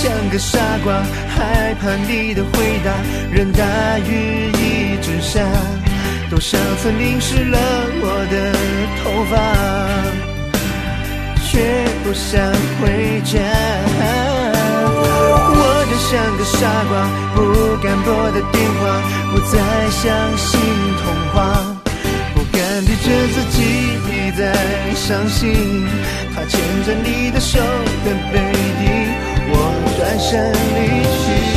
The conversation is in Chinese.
像个傻瓜，害怕你的回答，任大雨一直下，都像曾淋湿了我的头发，却不想回家。我就像个傻瓜，不敢拨的电话，不再相信童话，不敢逼着自己再相信，他牵着你的手的背影，我转身离去。